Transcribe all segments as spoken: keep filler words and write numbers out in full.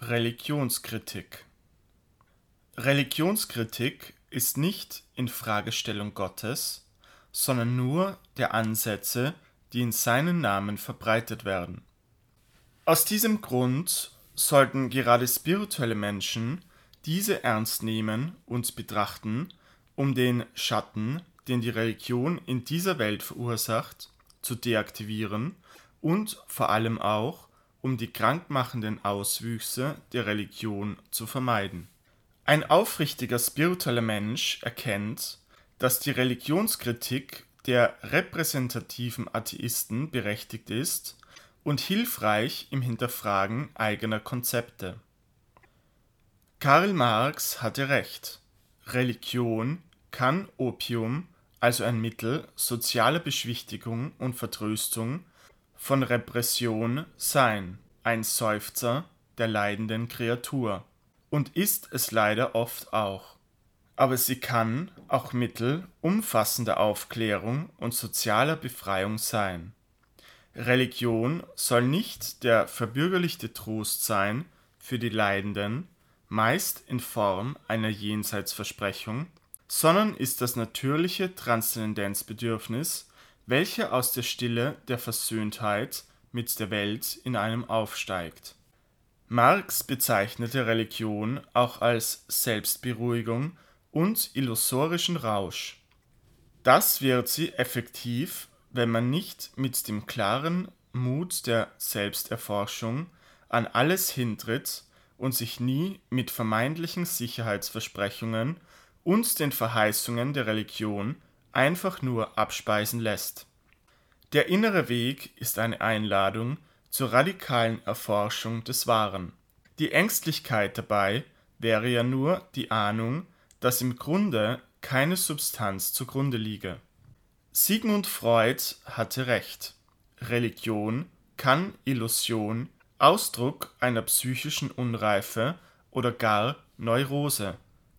Religionskritik. Religionskritik ist nicht Infragestellung Gottes, sondern nur der Ansätze, die in seinem Namen verbreitet werden. Aus diesem Grund sollten gerade spirituelle Menschen diese ernst nehmen und betrachten, um den Schatten, den die Religion in dieser Welt verursacht, zu deaktivieren und vor allem auch, um die krankmachenden Auswüchse der Religion zu vermeiden. Ein aufrichtiger spiritueller Mensch erkennt, dass die Religionskritik der repräsentativen Atheisten berechtigt ist und hilfreich im Hinterfragen eigener Konzepte. Karl Marx hatte recht. Religion kann Opium, also ein Mittel sozialer Beschwichtigung und Vertröstung, von Repression sein, ein Seufzer der leidenden Kreatur. Und ist es leider oft auch. Aber sie kann auch Mittel umfassender Aufklärung und sozialer Befreiung sein. Religion soll nicht der verbürgerlichte Trost sein für die Leidenden, meist in Form einer Jenseitsversprechung, sondern ist das natürliche Transzendenzbedürfnis, welche aus der Stille der Versöhntheit mit der Welt in einem aufsteigt. Marx bezeichnete Religion auch als Selbstberuhigung und illusorischen Rausch. Das wird sie effektiv, wenn man nicht mit dem klaren Mut der Selbsterforschung an alles hintritt und sich nie mit vermeintlichen Sicherheitsversprechungen und den Verheißungen der Religion einfach nur abspeisen lässt. Der innere Weg ist eine Einladung zur radikalen Erforschung des Wahren. Die Ängstlichkeit dabei wäre ja nur die Ahnung, dass im Grunde keine Substanz zugrunde liege. Sigmund Freud hatte recht. Religion kann Illusion, Ausdruck einer psychischen Unreife oder gar Neurose,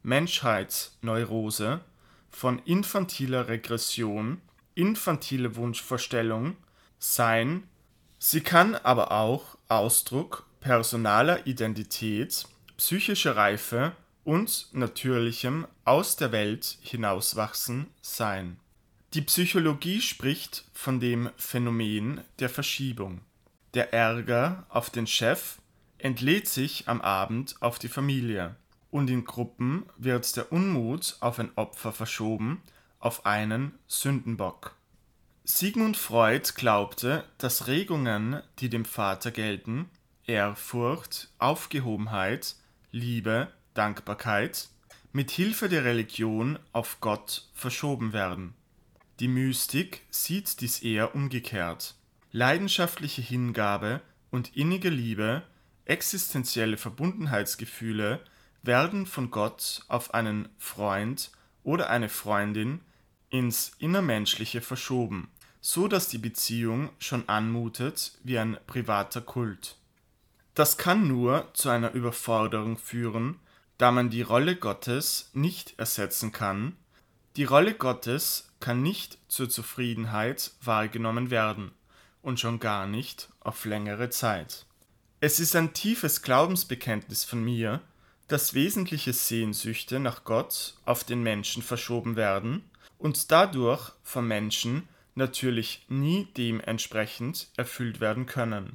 Menschheitsneurose, von infantiler Regression, infantile Wunschvorstellung sein. Sie kann aber auch Ausdruck personaler Identität, psychischer Reife und natürlichem aus der Welt hinauswachsen sein. Die Psychologie spricht von dem Phänomen der Verschiebung. Der Ärger auf den Chef entlädt sich am Abend auf die Familie und in Gruppen wird der Unmut auf ein Opfer verschoben, auf einen Sündenbock. Sigmund Freud glaubte, dass Regungen, die dem Vater gelten, Ehrfurcht, Aufgehobenheit, Liebe, Dankbarkeit, mit Hilfe der Religion auf Gott verschoben werden. Die Mystik sieht dies eher umgekehrt. Leidenschaftliche Hingabe und innige Liebe, existenzielle Verbundenheitsgefühle werden von Gott auf einen Freund oder eine Freundin ins Innermenschliche verschoben, so dass die Beziehung schon anmutet wie ein privater Kult. Das kann nur zu einer Überforderung führen, da man die Rolle Gottes nicht ersetzen kann. Die Rolle Gottes kann nicht zur Zufriedenheit wahrgenommen werden und schon gar nicht auf längere Zeit. Es ist ein tiefes Glaubensbekenntnis von mir, dass wesentliche Sehnsüchte nach Gott auf den Menschen verschoben werden und dadurch vom Menschen natürlich nie dementsprechend erfüllt werden können.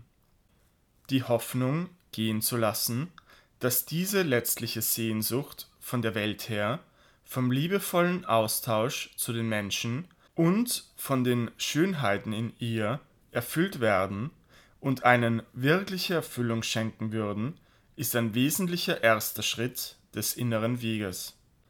Die Hoffnung gehen zu lassen, dass diese letztliche Sehnsucht von der Welt her, vom liebevollen Austausch zu den Menschen und von den Schönheiten in ihr erfüllt werden und einen wirkliche Erfüllung schenken würden, ist ein wesentlicher erster Schritt des inneren Weges.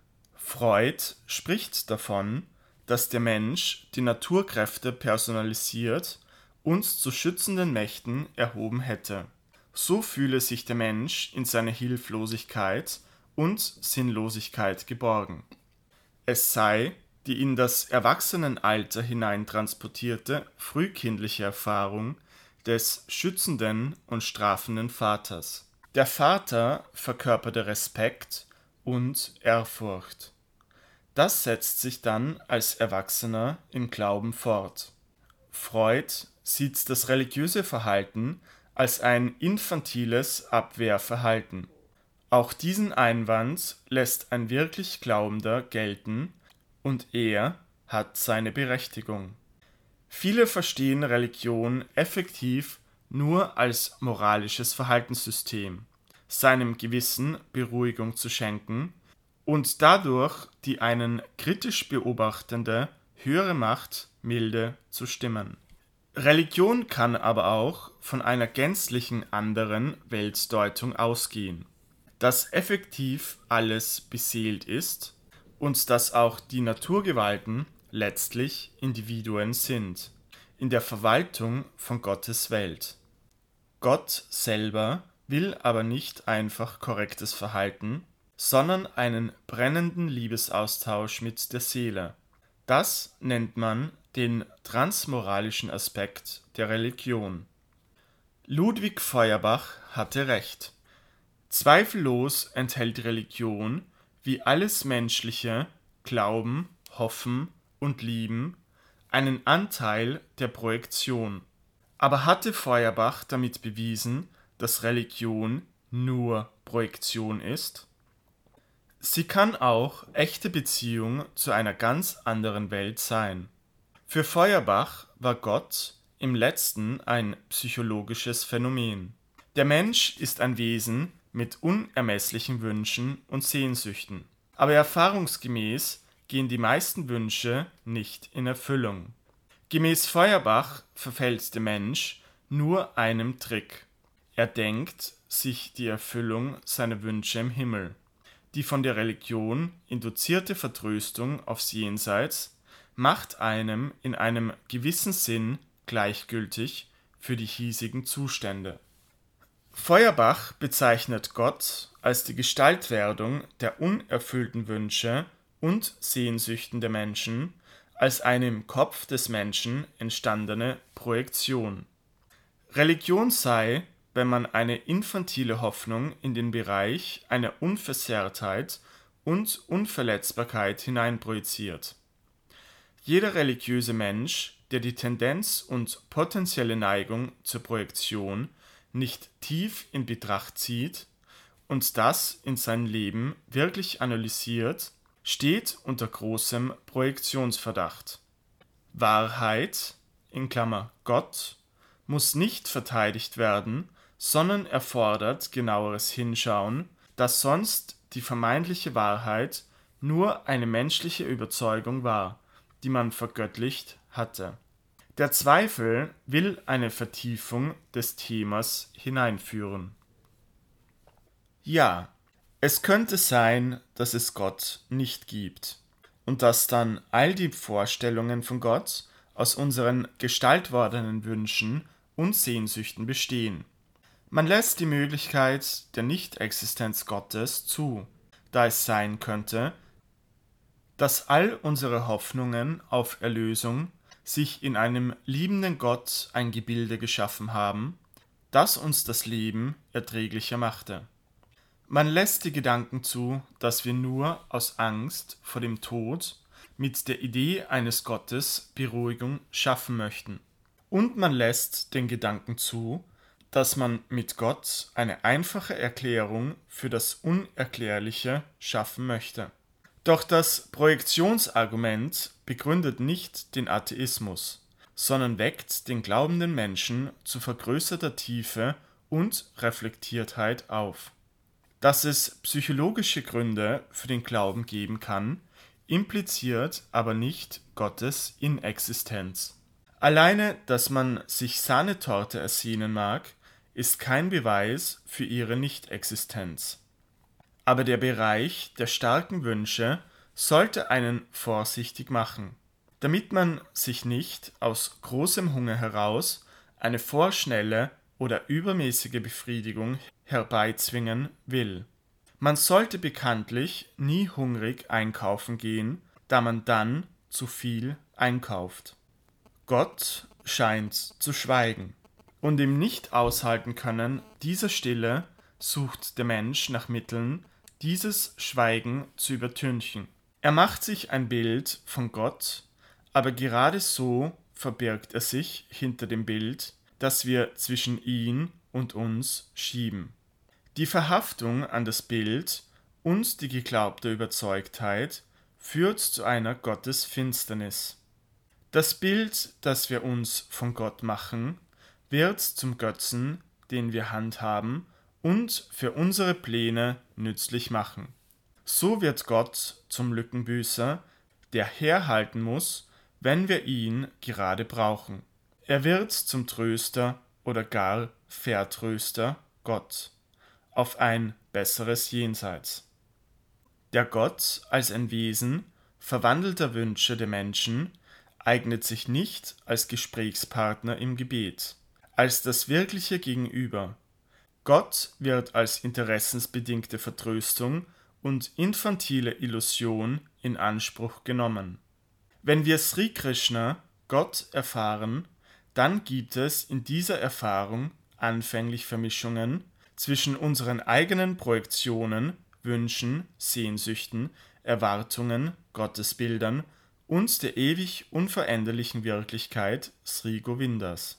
Freud spricht davon, dass der Mensch die Naturkräfte personalisiert und zu schützenden Mächten erhoben hätte. So fühle sich der Mensch in seiner Hilflosigkeit und Sinnlosigkeit geborgen. Es sei die in das Erwachsenenalter hineintransportierte frühkindliche Erfahrung des schützenden und strafenden Vaters. Der Vater verkörperte Respekt und Ehrfurcht. Das setzt sich dann als Erwachsener im Glauben fort. Freud sieht das religiöse Verhalten als ein infantiles Abwehrverhalten. Auch diesen Einwand lässt ein wirklich Glaubender gelten, und er hat seine Berechtigung. Viele verstehen Religion effektiv nur als moralisches Verhaltenssystem, seinem Gewissen Beruhigung zu schenken und dadurch die einen kritisch beobachtende höhere Macht milde zu stimmen. Religion kann aber auch von einer gänzlichen anderen Weltdeutung ausgehen, dass effektiv alles beseelt ist und dass auch die Naturgewalten letztlich Individuen sind, in der Verwaltung von Gottes Welt. Gott selber will aber nicht einfach korrektes Verhalten, sondern einen brennenden Liebesaustausch mit der Seele. Das nennt man den transmoralischen Aspekt der Religion. Ludwig Feuerbach hatte recht. Zweifellos enthält Religion, wie alles Menschliche, Glauben, Hoffen und Lieben, einen Anteil der Projektion. Aber hatte Feuerbach damit bewiesen, dass Religion nur Projektion ist? Sie kann auch echte Beziehung zu einer ganz anderen Welt sein. Für Feuerbach war Gott im Letzten ein psychologisches Phänomen. Der Mensch ist ein Wesen mit unermesslichen Wünschen und Sehnsüchten. Aber erfahrungsgemäß gehen die meisten Wünsche nicht in Erfüllung. Gemäß Feuerbach verfällt der Mensch nur einem Trick. Er denkt sich die Erfüllung seiner Wünsche im Himmel. Die von der Religion induzierte Vertröstung aufs Jenseits macht einem in einem gewissen Sinn gleichgültig für die hiesigen Zustände. Feuerbach bezeichnet Gott als die Gestaltwerdung der unerfüllten Wünsche und Sehnsüchten der Menschen, als eine im Kopf des Menschen entstandene Projektion. Religion sei, wenn man eine infantile Hoffnung in den Bereich einer Unversehrtheit und Unverletzbarkeit hineinprojiziert. Jeder religiöse Mensch, der die Tendenz und potenzielle Neigung zur Projektion nicht tief in Betracht zieht und das in sein Leben wirklich analysiert, steht unter großem Projektionsverdacht. Wahrheit, in Klammer Gott, muss nicht verteidigt werden, sondern erfordert genaueres Hinschauen, da sonst die vermeintliche Wahrheit nur eine menschliche Überzeugung war, die man vergöttlicht hatte. Der Zweifel will eine Vertiefung des Themas hineinführen. Ja, es könnte sein, dass es Gott nicht gibt und dass dann all die Vorstellungen von Gott aus unseren gestaltwordenen Wünschen und Sehnsüchten bestehen. Man lässt die Möglichkeit der Nichtexistenz Gottes zu, da es sein könnte, dass all unsere Hoffnungen auf Erlösung sich in einem liebenden Gott ein Gebilde geschaffen haben, das uns das Leben erträglicher machte. Man lässt die Gedanken zu, dass wir nur aus Angst vor dem Tod mit der Idee eines Gottes Beruhigung schaffen möchten. Und man lässt den Gedanken zu, dass man mit Gott eine einfache Erklärung für das Unerklärliche schaffen möchte. Doch das Projektionsargument begründet nicht den Atheismus, sondern weckt den glaubenden Menschen zu vergrößerter Tiefe und Reflektiertheit auf. Dass es psychologische Gründe für den Glauben geben kann, impliziert aber nicht Gottes Inexistenz. Alleine, dass man sich Sahnetorte ersehnen mag, ist kein Beweis für ihre Nichtexistenz. Aber der Bereich der starken Wünsche sollte einen vorsichtig machen, damit man sich nicht aus großem Hunger heraus eine vorschnelle oder übermäßige Befriedigung herbeizwingen will. Man sollte bekanntlich nie hungrig einkaufen gehen, da man dann zu viel einkauft. Gott scheint zu schweigen, und im Nicht-Aushalten-Können dieser Stille sucht der Mensch nach Mitteln, dieses Schweigen zu übertünchen. Er macht sich ein Bild von Gott, aber gerade so verbirgt er sich hinter dem Bild, das wir zwischen ihn und uns schieben. Die Verhaftung an das Bild und die geglaubte Überzeugtheit führt zu einer Gottesfinsternis. Das Bild, das wir uns von Gott machen, wird zum Götzen, den wir handhaben und für unsere Pläne nützlich machen. So wird Gott zum Lückenbüßer, der herhalten muss, wenn wir ihn gerade brauchen. Er wird zum Tröster oder gar Vertröster Gott auf ein besseres Jenseits. Der Gott als ein Wesen verwandelter Wünsche der Menschen eignet sich nicht als Gesprächspartner im Gebet, als das wirkliche Gegenüber. Gott wird als interessensbedingte Vertröstung und infantile Illusion in Anspruch genommen. Wenn wir Sri Krishna, Gott, erfahren, dann gibt es in dieser Erfahrung anfänglich Vermischungen zwischen unseren eigenen Projektionen, Wünschen, Sehnsüchten, Erwartungen, Gottesbildern und der ewig unveränderlichen Wirklichkeit Sri Govindas.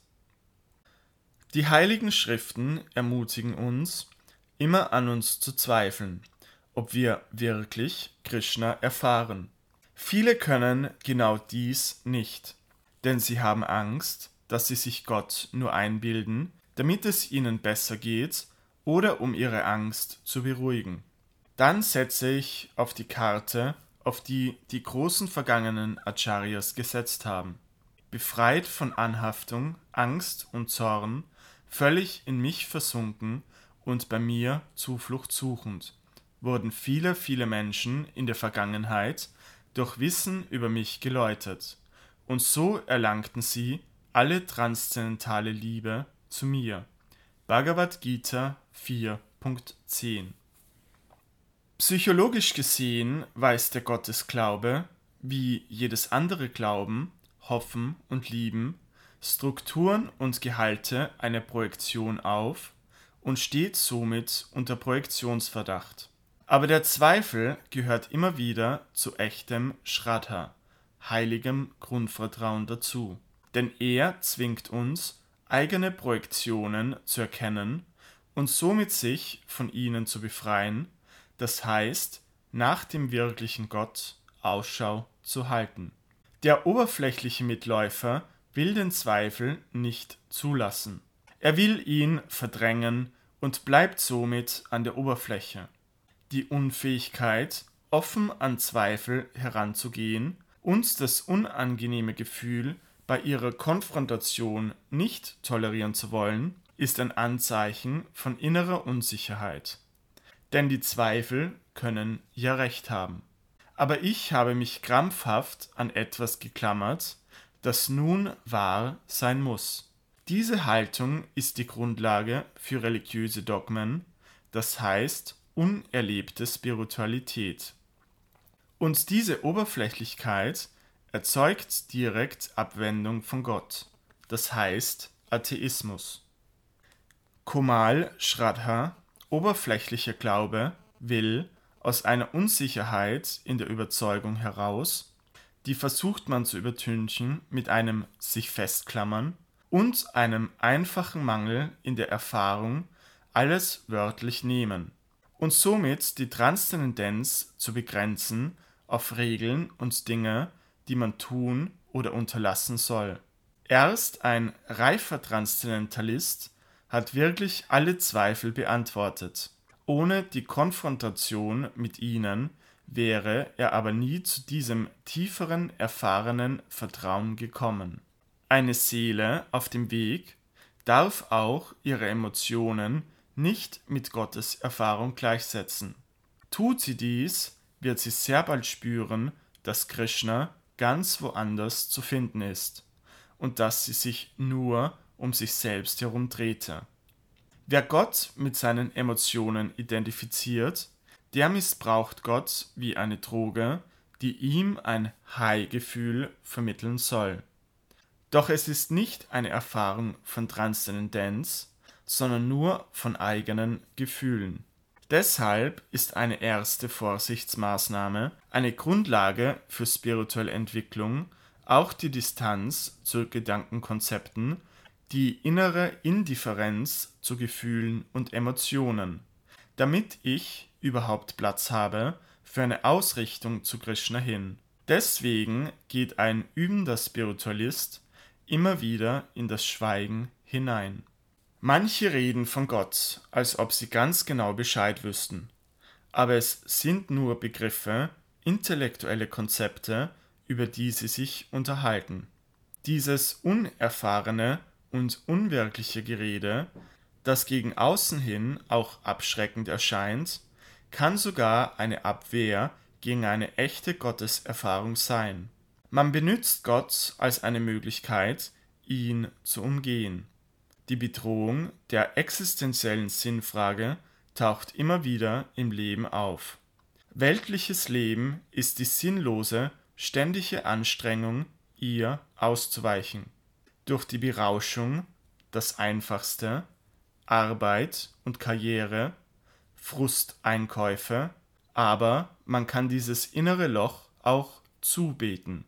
Die heiligen Schriften ermutigen uns, immer an uns zu zweifeln, ob wir wirklich Krishna erfahren. Viele können genau dies nicht, denn sie haben Angst, dass sie sich Gott nur einbilden, damit es ihnen besser geht oder um ihre Angst zu beruhigen. Dann setze ich auf die Karte, auf die die großen vergangenen Acharyas gesetzt haben. Befreit von Anhaftung, Angst und Zorn, völlig in mich versunken und bei mir Zuflucht suchend, wurden viele, viele Menschen in der Vergangenheit durch Wissen über mich geläutert, und so erlangten sie alle transzendentale Liebe zu mir. Bhagavad Gita vier Punkt zehn. Psychologisch gesehen weist der Gottesglaube, wie jedes andere Glauben, Hoffen und Lieben, Strukturen und Gehalte einer Projektion auf und steht somit unter Projektionsverdacht. Aber der Zweifel gehört immer wieder zu echtem Shraddha, heiligem Grundvertrauen dazu. Denn er zwingt uns, eigene Projektionen zu erkennen und somit sich von ihnen zu befreien, das heißt, nach dem wirklichen Gott Ausschau zu halten. Der oberflächliche Mitläufer will den Zweifel nicht zulassen. Er will ihn verdrängen und bleibt somit an der Oberfläche. Die Unfähigkeit, offen an Zweifel heranzugehen und das unangenehme Gefühl, bei ihrer Konfrontation nicht tolerieren zu wollen, ist ein Anzeichen von innerer Unsicherheit. Denn die Zweifel können ja recht haben. Aber ich habe mich krampfhaft an etwas geklammert, das nun wahr sein muss. Diese Haltung ist die Grundlage für religiöse Dogmen, das heißt unerlebte Spiritualität. Und diese Oberflächlichkeit erzeugt direkt Abwendung von Gott, das heißt Atheismus. Komal Shraddha, oberflächlicher Glaube, will aus einer Unsicherheit in der Überzeugung heraus, die versucht man zu übertünchen mit einem sich festklammern und einem einfachen Mangel in der Erfahrung, alles wörtlich nehmen und somit die Transzendenz zu begrenzen auf Regeln und Dinge, die man tun oder unterlassen soll. Erst ein reifer Transzendentalist hat wirklich alle Zweifel beantwortet. Ohne die Konfrontation mit ihnen wäre er aber nie zu diesem tieferen, erfahrenen Vertrauen gekommen. Eine Seele auf dem Weg darf auch ihre Emotionen nicht mit Gottes Erfahrung gleichsetzen. Tut sie dies, wird sie sehr bald spüren, dass Krishna ganz woanders zu finden ist und dass sie sich nur um sich selbst herum drehte. Wer Gott mit seinen Emotionen identifiziert, der missbraucht Gott wie eine Droge, die ihm ein High-Gefühl vermitteln soll. Doch es ist nicht eine Erfahrung von Transzendenz, sondern nur von eigenen Gefühlen. Deshalb ist eine erste Vorsichtsmaßnahme, eine Grundlage für spirituelle Entwicklung, auch die Distanz zu Gedankenkonzepten, die innere Indifferenz zu Gefühlen und Emotionen, damit ich überhaupt Platz habe für eine Ausrichtung zu Krishna hin. Deswegen geht ein übender Spiritualist immer wieder in das Schweigen hinein. Manche reden von Gott, als ob sie ganz genau Bescheid wüssten, aber es sind nur Begriffe, intellektuelle Konzepte, über die sie sich unterhalten. Dieses unerfahrene und unwirkliche Gerede, das gegen außen hin auch abschreckend erscheint, kann sogar eine Abwehr gegen eine echte Gotteserfahrung sein. Man benutzt Gott als eine Möglichkeit, ihn zu umgehen. Die Bedrohung der existenziellen Sinnfrage taucht immer wieder im Leben auf. Weltliches Leben ist die sinnlose, ständige Anstrengung, ihr auszuweichen. Durch die Berauschung, das Einfachste, Arbeit und Karriere, Frusteinkäufe, aber man kann dieses innere Loch auch zubeten.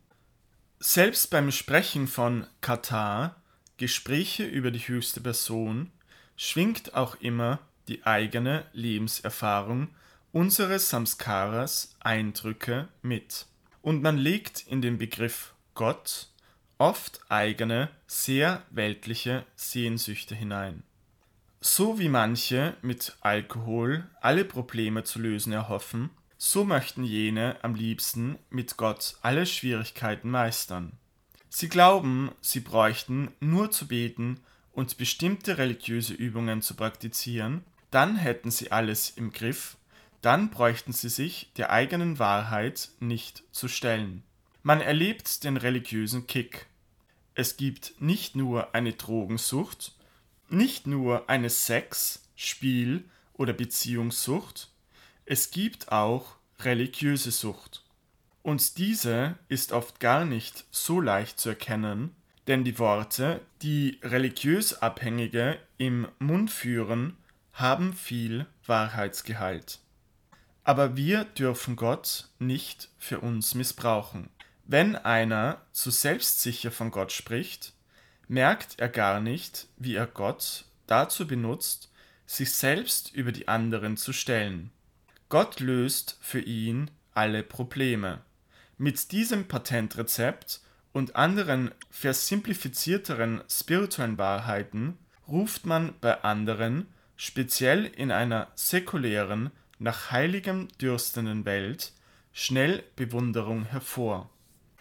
Selbst beim Sprechen von Kata, Gespräche über die höchste Person, schwingt auch immer die eigene Lebenserfahrung, unsere Samskaras, Eindrücke mit. Und man legt in den Begriff Gott oft eigene, sehr weltliche Sehnsüchte hinein. So wie manche mit Alkohol alle Probleme zu lösen erhoffen, so möchten jene am liebsten mit Gott alle Schwierigkeiten meistern. Sie glauben, sie bräuchten nur zu beten und bestimmte religiöse Übungen zu praktizieren, dann hätten sie alles im Griff, dann bräuchten sie sich der eigenen Wahrheit nicht zu stellen. Man erlebt den religiösen Kick. Es gibt nicht nur eine Drogensucht, nicht nur eine Sex-, Spiel- oder Beziehungssucht, es gibt auch religiöse Sucht. Und diese ist oft gar nicht so leicht zu erkennen, denn die Worte, die religiös Abhängige im Mund führen, haben viel Wahrheitsgehalt. Aber wir dürfen Gott nicht für uns missbrauchen. Wenn einer zu selbstsicher von Gott spricht, merkt er gar nicht, wie er Gott dazu benutzt, sich selbst über die anderen zu stellen. Gott löst für ihn alle Probleme. Mit diesem Patentrezept und anderen versimplifizierteren spirituellen Wahrheiten ruft man bei anderen, speziell in einer säkulären, nach Heiligem dürstenden Welt, schnell Bewunderung hervor.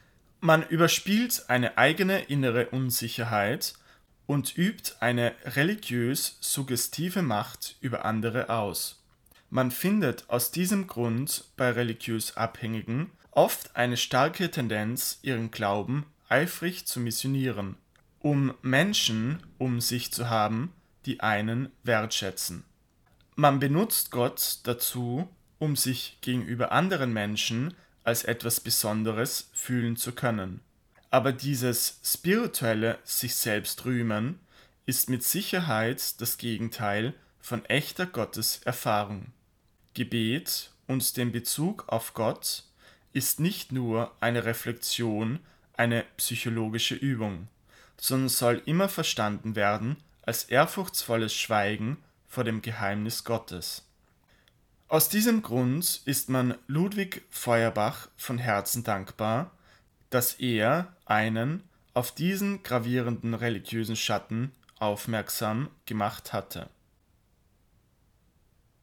Man überspielt eine eigene innere Unsicherheit und übt eine religiös suggestive Macht über andere aus. Man findet aus diesem Grund bei religiös Abhängigen oft eine starke Tendenz, ihren Glauben eifrig zu missionieren, um Menschen um sich zu haben, die einen wertschätzen. Man benutzt Gott dazu, um sich gegenüber anderen Menschen als etwas Besonderes fühlen zu können. Aber dieses spirituelle sich selbst rühmen ist mit Sicherheit das Gegenteil von echter Gotteserfahrung. Gebet und den Bezug auf Gott ist nicht nur eine Reflexion, eine psychologische Übung, sondern soll immer verstanden werden als ehrfurchtsvolles Schweigen vor dem Geheimnis Gottes. Aus diesem Grund ist man Ludwig Feuerbach von Herzen dankbar, dass er einen auf diesen gravierenden religiösen Schatten aufmerksam gemacht hatte.